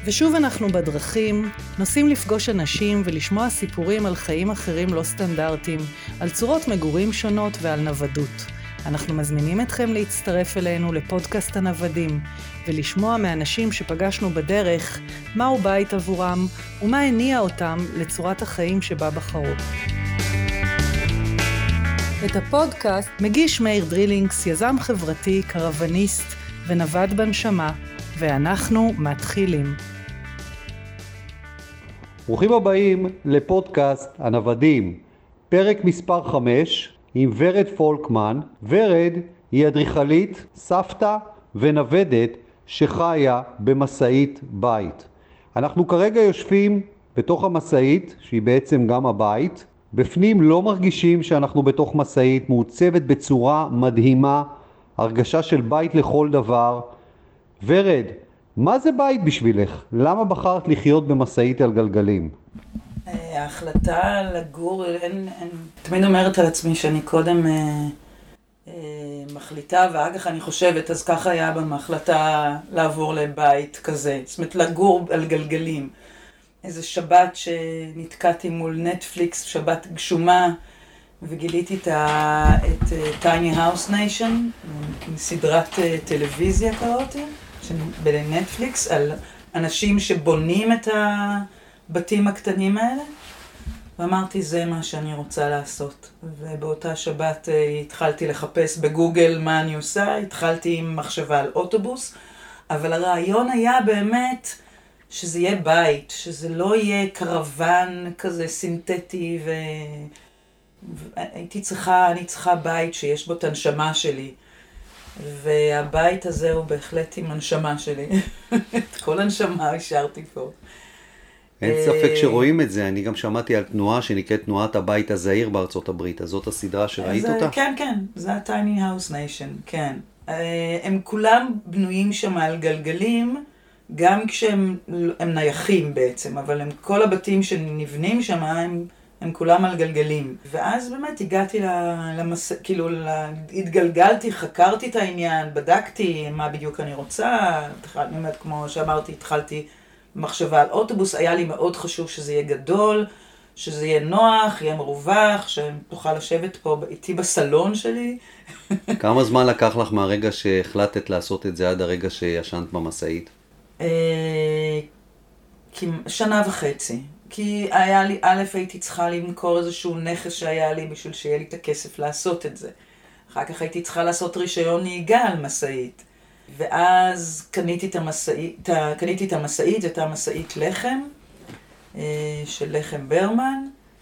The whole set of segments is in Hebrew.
ושוב אנחנו בדרכים, נוסעים לפגוש אנשים ולשמוע סיפורים על חיים אחרים לא סטנדרטיים, על צורות מגורים שונות ועל נוודות. אנחנו מזמינים אתכם להצטרף אלינו לפודקאסט הנוודים, ולשמוע מאנשים שפגשנו בדרך מהו בית עבורם ומה הניע אותם לצורת החיים שבה בחרו. את הפודקאסט מגיש מאיר דרילינגס, יזם חברתי, קרווניסט ונווד בנשמה, ואנחנו מתחילים. ברוכים הבאים לפודקאסט הנוודים, פרק מספר 5 עם ורד פולקמן. ורד היא אדריכלית, סבתא ונוודת שחיה במסעית בית. אנחנו כרגע יושבים בתוך המסעית, שהיא בעצם גם הבית. בפנים לא מרגישים שאנחנו בתוך מסעית, מעוצבת בצורה מדהימה, הרגשה של בית לכל דבר. ורד, מה זה בית בשבילך? למה בחרת לחיות במסעית על גלגלים? ההחלטה לגור, תמיד אומרת על עצמי שאני קודם מחליטה ואחר כך אני חושבת, אז ככה היה בהחלטה לעבור לבית כזה, זאת אומרת לגור על גלגלים. איזה שבת שנתקעתי מול נטפליקס, שבת גשומה, וגיליתי את Tiny House Nation, סדרת טלוויזיה קראתי, בנטפליקס, על אנשים שבונים את הבתים הקטנים האלה, ואמרתי, זה מה שאני רוצה לעשות. ובאותה שבת התחלתי לחפש בגוגל מה אני עושה, התחלתי עם מחשבה על אוטובוס, אבל הרעיון היה באמת שזה יהיה בית, שזה לא יהיה קרוון כזה סינתטי, אני צריכה בית שיש בו את הנשמה שלי. והבית הזה הוא בהחלט עם הנשמה שלי. את כל הנשמה השארתי פה. אין ספק שרואים את זה. אני גם שמעתי על תנועה שנקראת תנועת הבית הזעיר בארצות הברית. אז זאת הסדרה שראית אותה? כן, כן. זה ה-Tiny House Nation, כן. הם כולם בנויים שם על גלגלים, גם כשהם נייחים בעצם, אבל כל הבתים שנבנים שם הם כולם על גלגלים. ואז באמת הגעתי כאילו, התגלגלתי, חקרתי את העניין, בדקתי מה בדיוק אני רוצה, באמת, כמו שאמרתי, התחלתי מחשבה על אוטובוס, היה לי מאוד חשוב שזה יהיה גדול, שזה יהיה נוח, יהיה מרווח, שתוכל לשבת פה איתי בסלון שלי. כמה זמן לקח לך מהרגע שהחלטת לעשות את זה עד הרגע שישנת במסעית? שנה וחצי. כי היה לי, הייתי צריכה למכור איזשהו נכס שהיה לי בשביל שיהיה לי את הכסף לעשות את זה. אחר כך הייתי צריכה לעשות רישיון נהיגה על מסעית. ואז קניתי את המסעית, הייתה מסעית לחם, של לחם ברמן.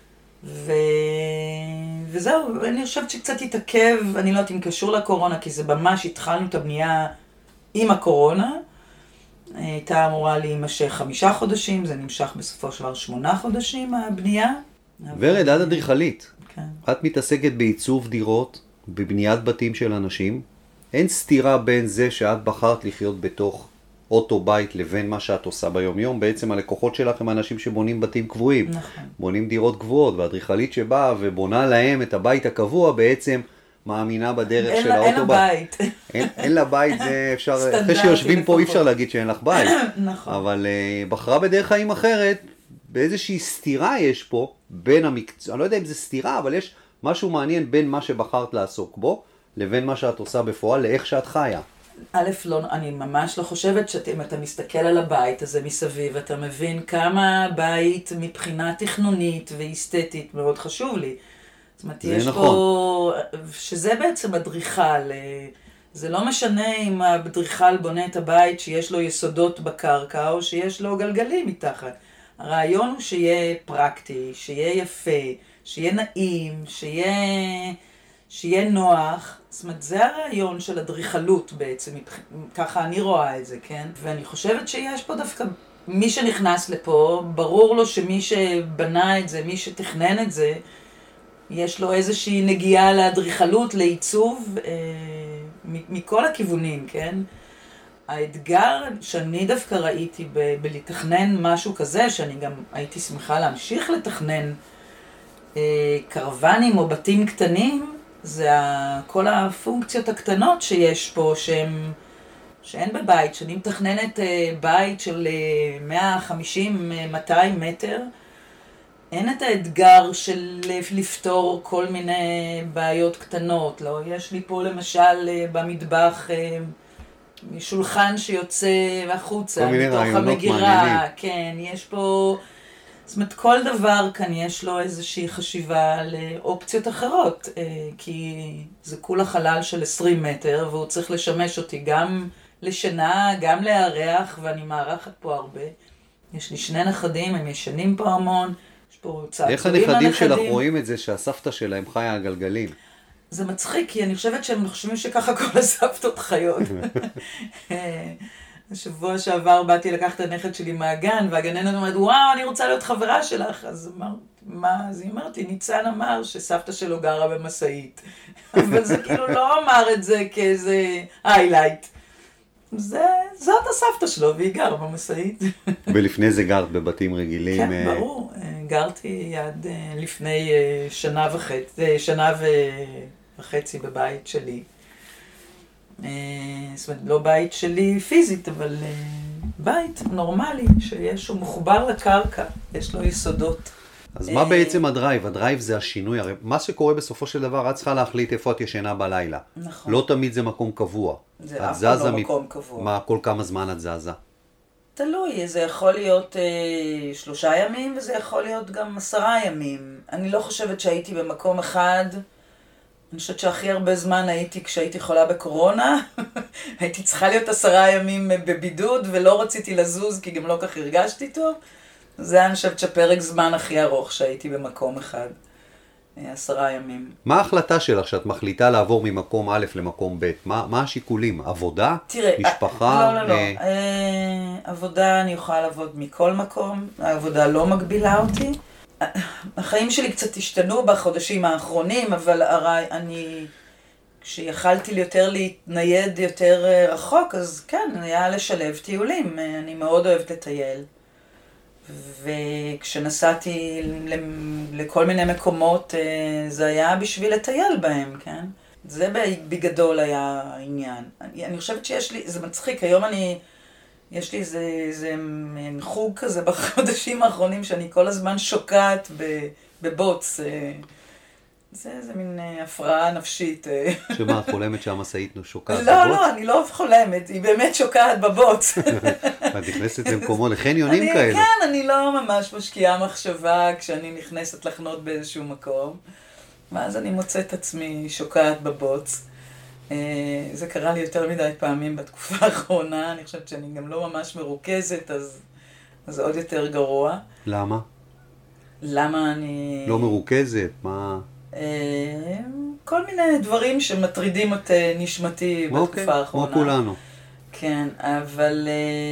וזהו, אני חושבת שקצת התעכב, אני לא יודעת אם קשור לקורונה, כי זה ממש התחלנו את הבנייה עם הקורונה. הייתה אמורה להימשך 5 חודשים, זה נמשך בסופו של דבר 8 חודשים הבנייה. ורד, את אדריכלית. כן. את מתעסקת בעיצוב דירות, בבניית בתים של אנשים. אין סתירה בין זה שאת בחרת לחיות בתוך אוטו בית לבין מה שאת עושה ביום יום. בעצם הלקוחות שלך הם אנשים שבונים בתים קבועים. נכון. בונים דירות קבועות, והאדריכלית שבאה ובונה להם את הבית הקבוע בעצם מאמינה בדרך של האוטו. אין לה בית. אין לה בית, זה אפשר, אחרי שיושבים פה אי אפשר להגיד שאין לך בית. נכון. אבל בחרה בדרך חיים אחרת, באיזושהי סתירה יש פה, בין המקצוע, אני לא יודע אם זה סתירה, אבל יש משהו מעניין בין מה שבחרת לעסוק בו, לבין מה שאת עושה בפועל, לאיך שאת חיה. אני ממש לא חושבת שאם אתה מסתכל על הבית הזה מסביב, אתה מבין כמה בית מבחינה תכנונית ואסתטית מאוד חשוב לי. זאת אומרת, יש נכון. פה, שזה בעצם אדריכל, זה לא משנה אם האדריכל בונה את הבית שיש לו יסודות בקרקע או שיש לו גלגלים מתחת. הרעיון הוא שיהיה פרקטי, שיהיה יפה, שיהיה נעים, שיהיה נוח. זאת אומרת, זה הרעיון של אדריכלות בעצם, ככה אני רואה את זה, כן? ואני חושבת שיש פה דווקא, מי שנכנס לפה, ברור לו שמי שבנה את זה, מי שתכנן את זה, יש לו איזושהי נגיעה לאדריכלות, לעיצוב, מכל הכיוונים, כן? האתגר שאני דווקא ראיתי בלתכנן משהו כזה, שאני גם הייתי שמחה להמשיך לתכנן קרוונים או בתים קטנים, זה כל הפונקציות הקטנות שיש פה, שאין בבית, שאני מתכננת בית של 150-200 מטר, אין את האתגר של לפתור כל מיני בעיות קטנות, לא? יש לי פה למשל במטבח שולחן שיוצא החוצה, מתוך המגירה, כן, יש פה, זאת אומרת, כל דבר כאן יש לו איזושהי חשיבה לאופציות אחרות, כי זה כולה חלל של 20 מטר, והוא צריך לשמש אותי גם לשינה, גם לארח, ואני מארחת פה הרבה. יש לי 2 נכדים, הם ישנים פה המון, יש פה צעצועים הנכדים. איך הנכדים שלך רואים את זה שהסבתא שלהם חיה על גלגלים? זה מצחיק, כי אני חושבת שהם חושבים שככה כל הסבתות חיות. השבוע שעבר באתי לקחת את הנכד שלי מהגן, והגננת אומרת, וואו, אני רוצה להיות חברה שלך. אז מה? אז היא אמרת לי, ניצן אמר שסבתא שלו גרה במשאית. אבל זה כאילו לא אמר את זה כאיזה היילייט. זאת הסבתא שלו, והיא גרה במשאית. ולפני זה גרת בבתים רגילים? כן, ברור. גרתי עד לפני שנה וחצי בבית שלי. זאת אומרת, לא בית שלי פיזית, אבל בית נורמלי, שהוא מחובר לקרקע, יש לו יסודות. אז מה בעצם הדרייב? הדרייב זה השינוי, הרי מה שקורה בסופו של דבר, את צריכה להחליט איפה את ישנה בלילה. נכון. לא תמיד זה מקום קבוע. זה אף פעם לא מקום קבוע. מה, כל כמה זמן את זזה? תלוי, זה יכול להיות 3 ימים, וזה יכול להיות גם 10 ימים. אני לא חושבת שהייתי במקום אחד, אני חושבת שהכי הרבה זמן הייתי כשהייתי חולה בקורונה, הייתי צריכה להיות 10 ימים בבידוד, ולא רציתי לזוז כי גם לא כך הרגשתי טוב. זה אני חושבת שפרק זמן הכי ארוך שהייתי במקום אחד, 10 ימים. מה ההחלטה שלך שאת מחליטה לעבור ממקום א' למקום ב'? מה השיקולים? עבודה? תראה, משפחה? לא. עבודה אני יכולה לעבוד מכל מקום, העבודה לא מגבילה אותי. החיים שלי קצת השתנו בחודשים האחרונים, אבל כשיכלתי יותר להתנייד יותר רחוק, אז כן, היה לשלב טיולים. אני מאוד אוהבת לטייל. וכשנסעתי לכל מיני מקומות, זה היה בשביל לטייל בהם, כן? זה בגדול היה העניין. אני חושבת שיש לי, זה מצחיק, היום יש לי איזה חוג כזה בחודשים האחרונים, שאני כל הזמן שוקעת בבוץ. זה מין הפרעה נפשית. שמה, את חולמת שהמשאית שוקעת בבוץ? לא, אני לא חולמת, היא באמת שוקעת בבוץ. את נכנסת למקומו לחניונים כאלה. כן, אני לא ממש משקיעה מחשבה כשאני נכנסת לחנות באיזשהו מקום. ואז אני מוצאת עצמי שוקעת בבוץ. זה קרה לי יותר מדי פעמים בתקופה האחרונה, אני חושבת שאני גם לא ממש מרוכזת, אז זה עוד יותר גרוע. למה? למה אני... לא מרוכזת? מה... כל מיני דברים שמטרידים את נשמתי בתקופה האחרונה. כמו כולנו. כן, אבל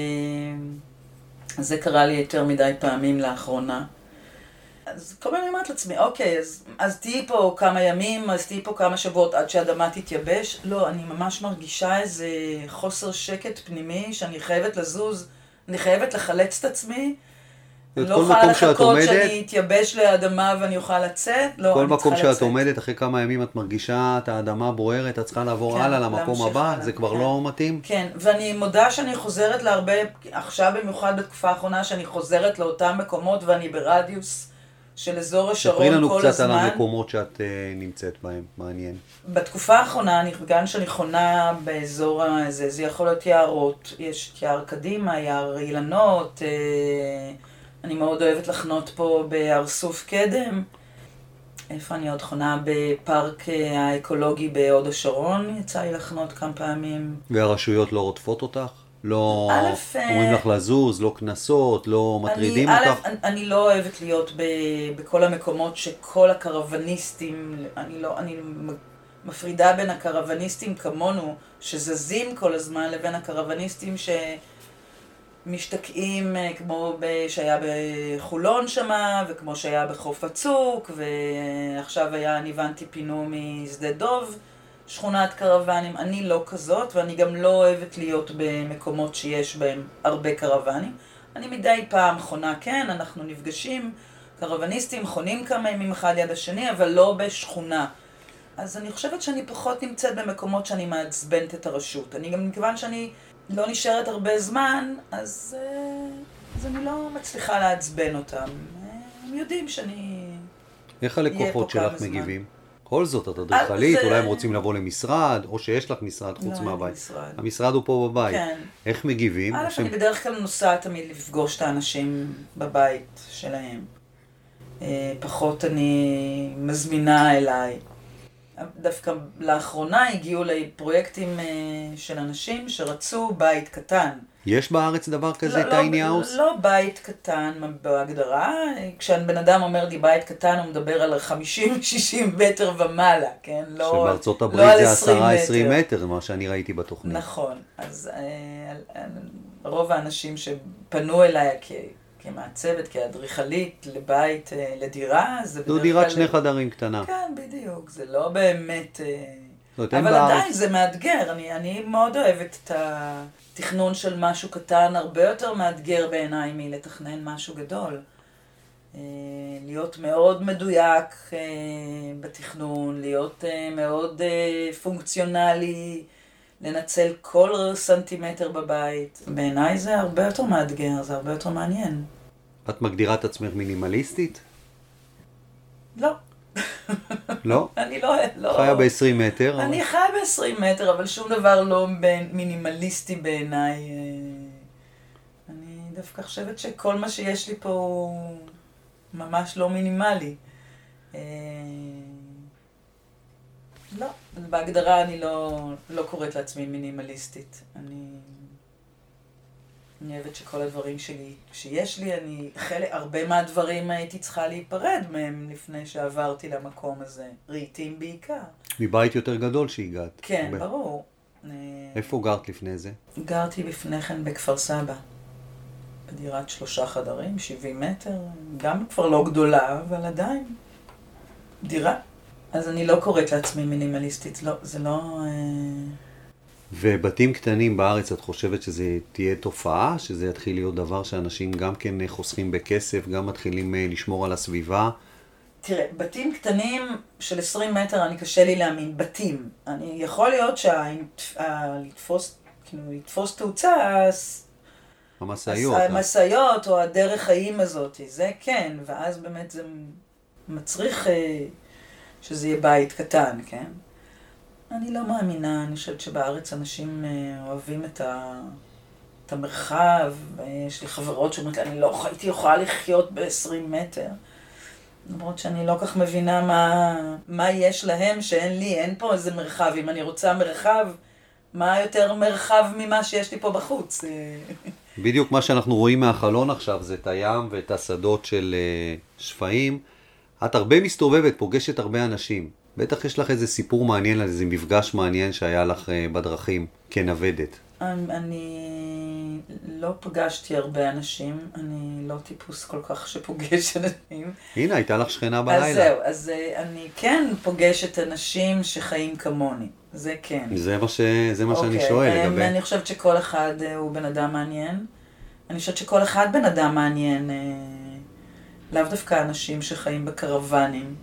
זה קרה לי יותר מדי פעמים לאחרונה. אז כל מיני אומרת לעצמי, אוקיי, אז תהיי פה כמה ימים, אז תהיי פה כמה שבועות עד שהאדמה תתייבש. לא, אני ממש מרגישה איזה חוסר שקט פנימי שאני חייבת לזוז, אני חייבת לחלץ את עצמי. אני לא יכולה לחכות שאני אתייבש לאדמה ואני אוכל לצאת. לא, כל מקום שאת עומדת, אחרי כמה ימים את מרגישה את האדמה בוערת, את צריכה לעבור הלאה למקום הבא, זה כבר לא מתאים? כן, ואני מודה שאני חוזרת להרבה, עכשיו במיוחד בתקופה האחרונה, שאני חוזרת לאותם מקומות ואני ברדיוס של אזור השרון כל הזמן. ספרי לנו קצת על המקומות שאת נמצאת בהם, מעניין. בתקופה האחרונה, גם שאני חונה באזור הזה, זה יכול להיות יערות, יש יער קדימה, יער אילנות, אני מאוד אוהבת לחנות פה בארסוף קדם. איפה אני עוד חונה? בפארק האקולוגי בהוד השרון, יצא לי לחנות כמה פעמים. והרשויות לא רודפות אותך? לא אומרים לך לזוז, לא כנסות, לא מטרידים אותך? אני לא אוהבת להיות בכל המקומות שכל הקרווניסטים, אני מפרידה בין הקרווניסטים כמונו, שזזים כל הזמן, לבין הקרווניסטים משתקעים, כמו שהיה בחולון שמה, וכמו שהיה בחוף הצוק, ועכשיו אני הבנתי פינו משדה דוב, שכונת קרוונים. אני לא כזאת, ואני גם לא אוהבת להיות במקומות שיש בהם הרבה קרוונים. אני מדי פעם חונה, כן, אנחנו נפגשים, קרווניסטים חונים כמה ימים אחד ליד השני, אבל לא בשכונה. אז אני חושבת שאני פחות נמצאת במקומות שאני מעצבנת את הרשות. אני גם מכיוון שאני לא נשארת הרבה זמן, אז אני לא מצליחה לעצבן אותם. הם יודעים שאני... איך הלקוחות שלך מגיבים? כל זאת, את אדריכלית, אולי הם רוצים לבוא למשרד, או שיש לך משרד חוץ מהבית. המשרד הוא פה בבית. כן. איך מגיבים? אני בדרך כלל נוסעת תמיד לפגוש את האנשים בבית שלהם. פחות אני מזמינה אליי. דווקא לאחרונה הגיעו לי פרויקטים של אנשים שרצו בית קטן. יש בארץ דבר כזה, טייני האוס? לא בית קטן בהגדרה. כשבן אדם אומר לי בית קטן, הוא מדבר על 50-60 מטר ומעלה, כן? שבארצות הברית זה 10-20 מטר, מה שאני ראיתי בתוכנית. נכון. אז רוב האנשים שפנו אליי כמעצבת, כאדריכלית לבית, לדירה, זה בדרך כלל... זו דירת 2 חדרים קטנה. כן, בדיוק. זה לא באמת... אבל עדיין זה מאתגר. אני מאוד אוהבת את התכנון של משהו קטן, הרבה יותר מאתגר בעיניי מלתכנן משהו גדול. להיות מאוד מדויק בתכנון, להיות מאוד פונקציונלי, לנצל כל סנטימטר בבית. בעיניי זה הרבה יותר מאתגר, זה הרבה יותר מעניין. את מגדירה את עצמך מינימליסטית? לא. לא? אני לא... חיה ב-20 מטר? אני חיה ב-20 מטר, אבל שום דבר לא מינימליסטי בעיניי. אני דווקא חושבת שכל מה שיש לי פה הוא ממש לא מינימלי. לא, בהגדרה אני לא קוראת לעצמי מינימליסטית. אני אוהבת שכל הדברים שלי, שיש לי, הרבה מהדברים הייתי צריכה להיפרד מהם לפני שעברתי למקום הזה. רהיטים בעיקר. מבית יותר גדול שהגעת. כן, ברור. איפה גרת לפני זה? גרתי לפני כן בכפר סבא. בדירת 3 חדרים, 70 מטר. גם כבר לא גדולה, אבל עדיין. דירה. אז אני לא קוראת לעצמי מינימליסטית. לא, זה לא... ובתים קטנים בארץ, את חושבת שזה תהיה תופעה? שזה יתחיל להיות דבר שאנשים גם כן חוסכים בכסף, גם מתחילים לשמור על הסביבה? תראה, בתים קטנים של 20 מטר, אני קשה לי להאמין. בתים. יכול להיות לתפוס תאוצה, המסעיות או הדרך חיים הזאת, זה כן, ואז באמת זה מצריך שזה יהיה בית קטן, כן? אני לא מאמינה, אני חושבת שבארץ אנשים אוהבים את המרחב, יש לי חברות שאומרות לי, אני לא הייתי יכולה לחיות ב-20 מטר, למרות שאני לא כך מבינה מה יש להם שאין לי, אין פה איזה מרחב, אם אני רוצה מרחב, מה יותר מרחב ממה שיש לי פה בחוץ? בדיוק מה שאנחנו רואים מהחלון עכשיו, זה את הים ואת השדות של שפיים. את הרבה מסתובבת, פוגשת הרבה אנשים. בטח יש לך איזה סיפור מעניין, איזה מפגש מעניין שהיה לך בדרכים כנוודת. אני לא פגשתי הרבה אנשים, אני לא טיפוס כל כך שפוגש אנשים. הנה, הייתה לך שכנה בלילה. אז זהו, אז אני כן פוגשת אנשים שחיים כמוני, זה כן. זה מה שאני שואל לגבי. אני חושבת שכל אחד הוא בן אדם מעניין. אני חושבת שכל אחד בן אדם מעניין, לאו דווקא אנשים שחיים בקרוונים.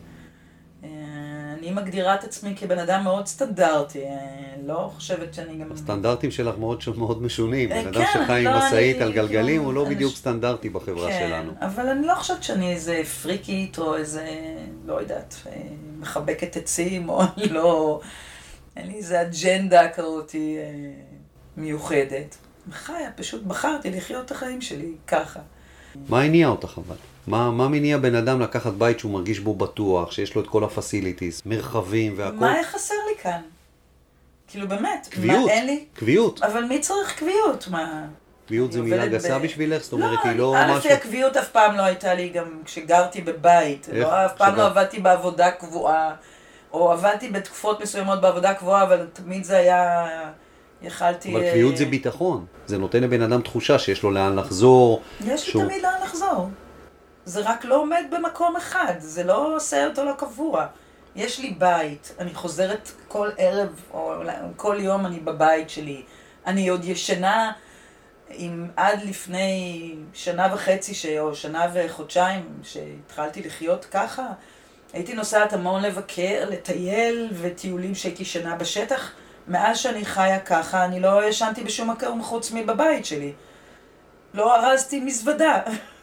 אני מגדירה את עצמי כבן אדם מאוד סטנדרטי, לא חושבת שאני גם... הסטנדרטים שלך מאוד משונים, בן אדם שחי עם מסעית על גלגלים הוא לא בדיוק סטנדרטי בחברה שלנו. אבל אני לא חושבת שאני איזה פריקית או איזה, לא יודעת, מחבקת עצים או לא... אין לי איזה אג'נדה כזאתי מיוחדת. חיה, פשוט בחרתי לחיות את החיים שלי ככה. מה הניע אותך אבל? מה מניע בן אדם לקחת בית שהוא מרגיש בו בטוח, שיש לו את כל הפסיליטיז, מרחבים והכל? מה חסר לי כאן? כאילו באמת, קביעות, מה אין לי? קביעות. אבל מי צריך קביעות? מה? קביעות זה מילה גסה בשבילך? זאת אומרת, היא לא משהו... הקביעות אף פעם לא הייתה לי גם כשגרתי בבית. אף פעם לא עבדתי בעבודה קבועה, או עבדתי בתקופות מסוימות בעבודה קבועה, אבל תמיד זה היה... יכלתי... אבל קביעות זה ביטחון. זה נותן לבן אדם תחושה שיש לו לאן לחזור. יש לי תמיד לאן לחזור. זה רק לא עומד במקום אחד, זה לא עושה אותו לא קבוע. יש לי בית, אני חוזרת כל ערב, או כל יום אני בבית שלי. אני עוד ישנה, עד לפני 1.5 שנה, או 1.5 חודשים, שהתחלתי לחיות ככה, הייתי נוסעת המון לבקר, לטייל, וטיולים שהייתי שנה בשטח, מאז שאני חיה ככה, אני לא ישנתי בשום מקום חוץ מבבית שלי. לא ארזתי מזוודה.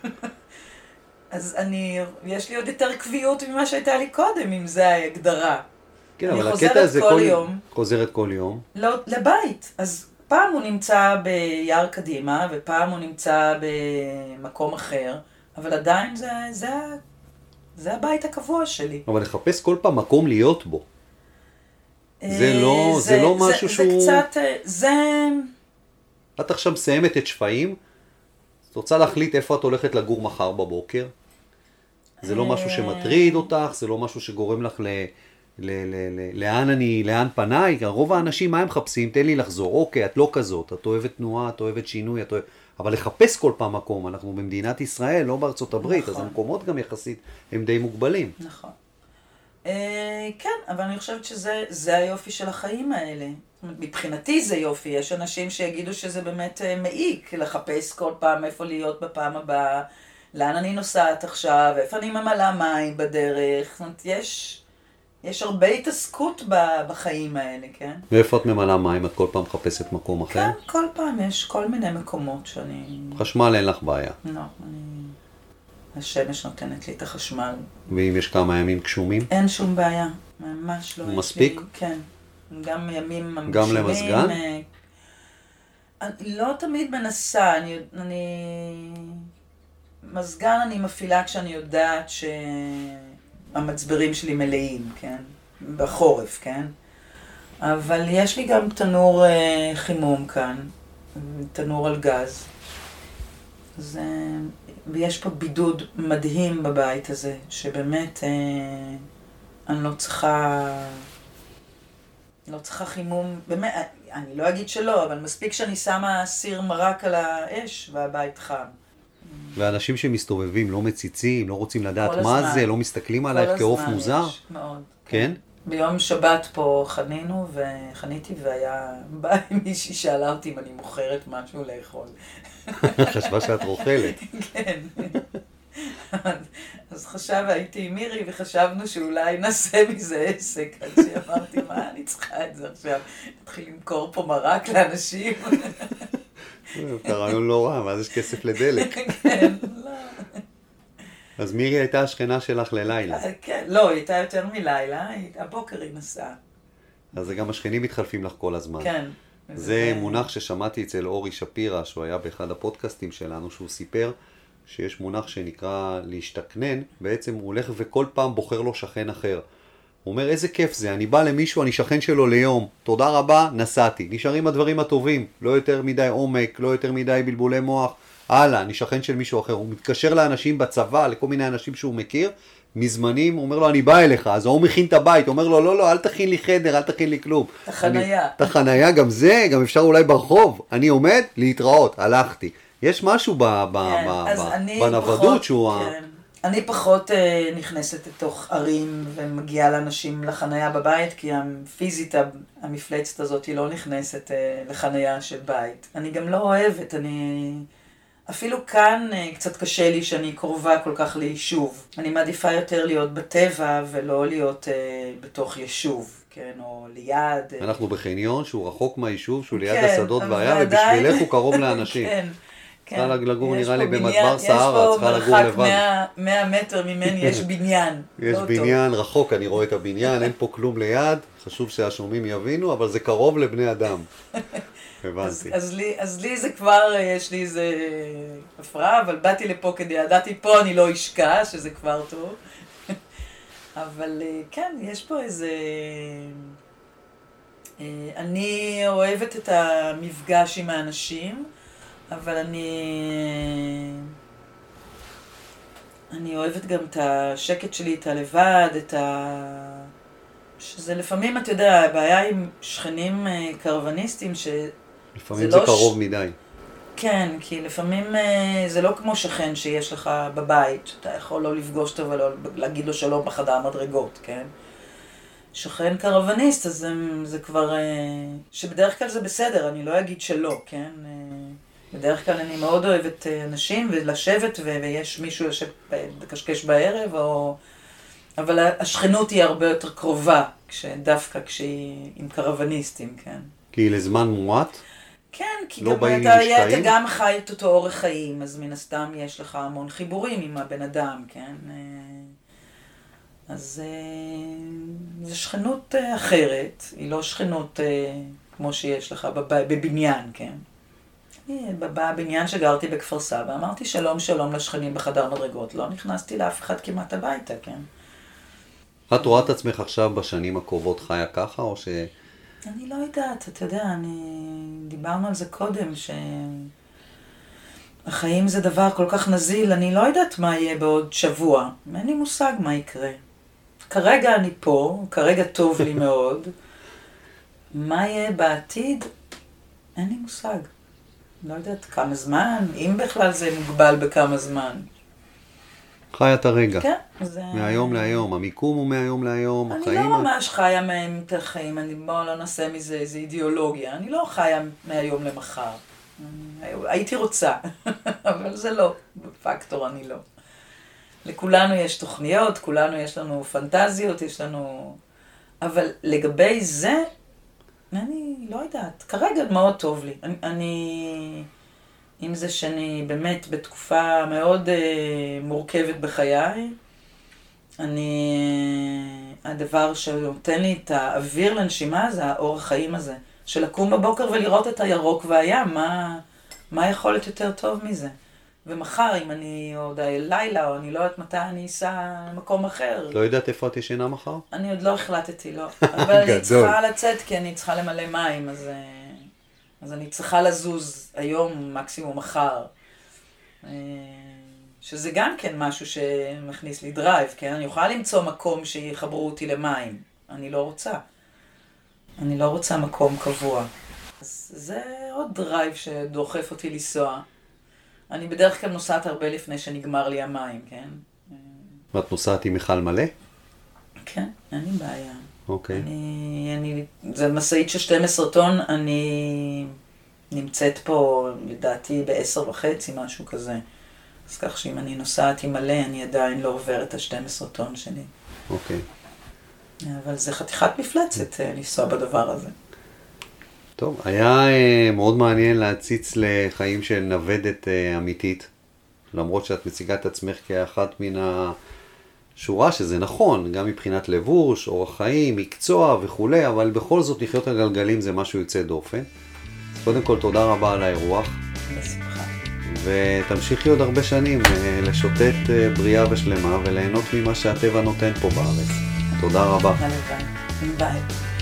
אז יש לי עוד יותר קביעות ממה שהייתה לי קודם, אם זה ההגדרה. כן, אני אבל הקטע הזה חוזרת כל יום. לא, לבית. אז פעם הוא נמצא ביער קדימה, ופעם הוא נמצא במקום אחר, אבל עדיין זה הבית הקבוע שלי. אבל לחפש כל פעם מקום להיות בו. זה לא משהו שהוא... זה קצת, את עכשיו מסיימת את שפעים, את רוצה להחליט איפה את הולכת לגור מחר בבוקר. זה לא משהו שמטריד אותך, זה לא משהו שגורם לך לאן פניי. רוב האנשים, מה הם מחפשים? תן לי לחזור. אוקיי, את לא כזאת, את אוהבת תנועה, את אוהבת שינוי, אבל לחפש כל פעם מקום, אנחנו במדינת ישראל, לא בארצות הברית, אז המקומות גם יחסית הם די מוגבלים. נכון. כן, אבל אני חושבת שזה היופי של החיים האלה. מבחינתי זה יופי, יש אנשים שיגידו שזה באמת מעיק, לחפש כל פעם איפה להיות בפעם הבאה, לאן אני נוסעת עכשיו, איפה אני ממלאה מים בדרך, זאת אומרת, יש הרבה התעסקות בחיים האלה, כן? ואיפה את ממלאה מים? את כל פעם מחפשת מקום אחר? כן, כל פעם יש כל מיני מקומות שאני... חשמל אין לך בעיה. לא, השמש נותנת לי את החשמל. ואם יש כמה ימים גשומים? אין שום בעיה, ממש לא. הוא מספיק? כן. גם ימים מגשימים. גם למזגן? אני לא תמיד מנסה, מזגן אני מפעילה כשאני יודעת שהמצברים שלי מלאים, כן? בחורף, כן? אבל יש לי גם תנור חימום כאן, תנור על גז. ויש פה בידוד מדהים בבית הזה, שבאמת אני לא צריכה חימום, באמת, אני לא אגיד שלא, אבל מספיק שאני שמה סיר מרק על האש והבית חם. ואנשים שמסתובבים לא מציצים, לא רוצים לדעת מה זה, לא מסתכלים עלייך כעוף מוזר? מאוד. כן? ביום שבת פה חניתי באה מישהי שאלה אותי אם אני מוכרת משהו לאכול. חשבה שאת רוכלת. כן. אז הייתי עם מירי וחשבנו שאולי נעשה מזה עסק. אז שאמרתי, מה אני צריכה את זה עכשיו? נתחיל למכור פה מרק לאנשים. זה רעיון לא רע, ואז יש כסף לדלק. כן, לא. אז מירי הייתה השכנה שלך ללילה. כן, לא, היא הייתה יותר מלילה, הבוקר היא נסעה. אז גם השכנים מתחלפים לך כל הזמן. כן. זה מונח ששמעתי אצל אורי שפירא, שהוא היה באחד הפודקאסטים שלנו, שהוא סיפר שיש מונח שנקרא להשתכנן, בעצם הוא הולך וכל פעם בוחר לו שכן אחר. הוא אומר, איזה כיף זה, אני בא למישהו, אני שכן שלו ליום, תודה רבה, נסעתי. נשארים הדברים הטובים, לא יותר מדי עומק, לא יותר מדי בלבולי מוח, הלאה, אני שכן של מישהו אחר. הוא מתקשר לאנשים בצבא, לכל מיני אנשים שהוא מכיר, מזמנים, הוא אומר לו, אני בא אליך, אז הוא מכין את הבית, הוא אומר לו, לא, אל תכין לי חדר, אל תכין לי כלום. את החנייה. את החנייה, גם זה, גם אפשר אולי ברחוב. אני עומד, להתראות, הלכתי. יש משהו בנוודות שהוא... אני פחות נכנסת לתוך ערים ומגיעה לאנשים לחנייה בבית, כי הפיזית המפלצת הזאת היא לא נכנסת לחנייה של בית. אני גם לא אוהבת, אפילו כאן קצת קשה לי שאני קרובה כל כך ליישוב. אני מעדיפה יותר להיות בטבע ולא להיות בתוך יישוב, כן, או ליד. אנחנו בחניון שהוא רחוק מהיישוב, שהוא ליד השדות והים, ובשבילך הוא קרוב לאנשים. כן. צריכה לגור נראה לי במדבר סהרה, צריכה לגור לבד. יש פה מרחק 100 מטר ממני, יש בניין. יש בניין רחוק, אני רואה את הבניין, אין פה כלום ליד, חשוב שהשומעים יבינו, אבל זה קרוב לבני אדם. הבנתי. אז לי זה כבר, יש לי איזה הפרעה, אבל באתי לפה כדי, ידעתי פה אני לא אשקע, שזה כבר טוב. אבל כן, יש פה איזה... אני אוהבת את המפגש עם האנשים, אבל אני אוהבת גם את השקט שלי, את הלבד, שזה לפעמים, אתה יודע, הבעיה עם שכנים קרווניסטים, לפעמים זה קרוב מדי. כן, כי לפעמים זה לא כמו שכן שיש לך בבית, שאתה יכול לא לפגוש אותו ולא להגיד לו שלום בחדר מדרגות, כן? שכן קרווניסט, אז זה כבר, שבדרך כלל זה בסדר, אני לא אגיד שלא, כן? בדרך כלל אני מאוד אוהבת אנשים ולשבת ויש מישהו יושב לקשקש בערב, אבל השכנות היא הרבה יותר קרובה, דווקא כשהיא עם קרווניסטים, כן. כי היא לזמן מועט? כן, כי לא גם אתה גם חי את אותו אורח חיים, אז מן הסתם יש לך המון חיבורים עם הבן אדם, כן. אז זו שכנות אחרת, היא לא שכנות כמו שיש לך בבניין, כן. בבניין שגרתי בכפר סבא, אמרתי שלום שלום לשכנים בחדר מדרגות, לא נכנסתי לאף אחד כמעט הביתה, כן. את רואה את עצמך עכשיו בשנים הקרובות חיה ככה, או ש... אני לא יודעת, אתה יודע, דיברנו על זה קודם, שהחיים זה דבר כל כך נזיל, אני לא יודעת מה יהיה בעוד שבוע, אין לי מושג מה יקרה. כרגע אני פה, כרגע טוב לי מאוד, מה יהיה בעתיד, אין לי מושג. לא יודעת כמה זמן, אם בכלל זה מוגבל בכמה זמן. חיה את הרגע. כן. מהיום להיום, המיקום הוא מהיום להיום, החיים... אני לא ממש חיה את החיים, בואו לא נעשה מזה איזו אידיאולוגיה, אני לא חיה מהיום למחר. הייתי רוצה, אבל זה לא, בפקטור אני לא. לכולנו יש תוכניות, כולנו יש לנו פנטזיות, יש לנו... אבל לגבי זה, אני לא יודעת, כרגע מאוד טוב לי. עם זה שאני באמת בתקופה מאוד מורכבת בחיי, הדבר שנותן לי את האוויר לנשימה זה האורח חיים הזה, של לקום בבוקר ולראות את הירוק והים, מה יכול להיות יותר טוב מזה? ומחר, אם אני עוד לילה, או אני לא יודעת מתי אני אסע למקום אחר. לא יודעת איפה את ישנה מחר? אני עוד לא החלטתי, לא. אבל אני צריכה לצאת, כי אני צריכה למלא מים, אז אני צריכה לזוז היום, מקסימום מחר. שזה גם כן משהו שמכניס לי דרייב, כן? אני יכולה למצוא מקום שיחברו אותי למים. אני לא רוצה. אני לא רוצה מקום קבוע. אז זה עוד דרייב שדוחף אותי לנסוע. אני בדרך כלל נוסעת הרבה לפני שנגמר לי המים, כן? ואת נוסעת עם מיכל מלא? כן, אין לי בעיה. אוקיי. זה מסעית של 12 טון, אני נמצאת פה, לדעתי, ב10:30, משהו כזה. אז כך שאם אני נוסעת עם מלא, אני עדיין לא עובר את ה-12 טון שלי. אוקיי. אבל זה חתיכת מפלצת לנסוע בדבר הזה. טוב, היה מאוד מעניין להציץ לחיים של נוודת אמיתית, למרות שאת מציגה את עצמך כאחת מן השורה, שזה נכון, גם מבחינת לבוש, אורח חיים, מקצוע וכו', אבל בכל זאת לחיות על גלגלים זה משהו יוצא דופן. אז קודם כל תודה רבה על האירוח. בשמחה. ותמשיכי עוד הרבה שנים לשוטט בריאה ושלמה וליהנות ממה שהטבע נותן פה בארץ. תודה רבה. ביי.